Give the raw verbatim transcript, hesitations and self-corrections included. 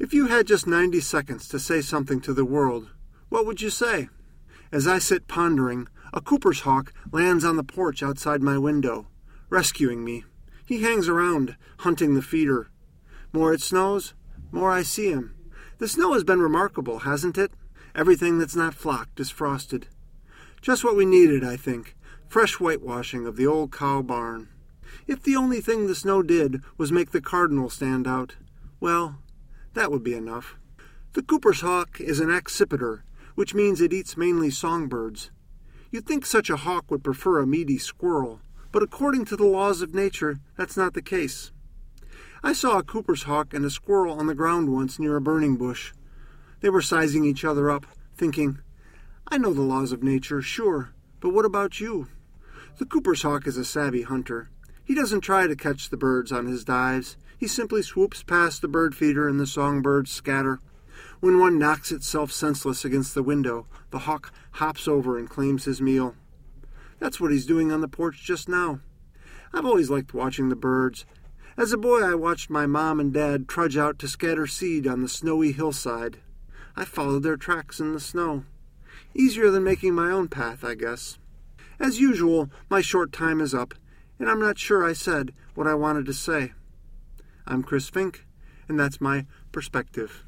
If you had just ninety seconds to say something to the world, what would you say? As I sit pondering, a Cooper's hawk lands on the porch outside my window, rescuing me. He hangs around, hunting the feeder. More it snows, more I see him. The snow has been remarkable, hasn't it? Everything that's not flocked is frosted. Just what we needed, I think, fresh whitewashing of the old cow barn. If the only thing the snow did was make the cardinal stand out, well, that would be enough. The Cooper's hawk is an accipiter, which means it eats mainly songbirds. You'd think such a hawk would prefer a meaty squirrel, but according to the laws of nature, that's not the case. I saw a Cooper's hawk and a squirrel on the ground once near a burning bush. They were sizing each other up, thinking, I know the laws of nature, sure, but what about you? The Cooper's hawk is a savvy hunter. He doesn't try to catch the birds on his dives. He simply swoops past the bird feeder and the songbirds scatter. When one knocks itself senseless against the window, the hawk hops over and claims his meal. That's what he's doing on the porch just now. I've always liked watching the birds. As a boy, I watched my mom and dad trudge out to scatter seed on the snowy hillside. I followed their tracks in the snow. Easier than making my own path, I guess. As usual, my short time is up, and I'm not sure I said what I wanted to say. I'm Chris Fink, and that's my perspective.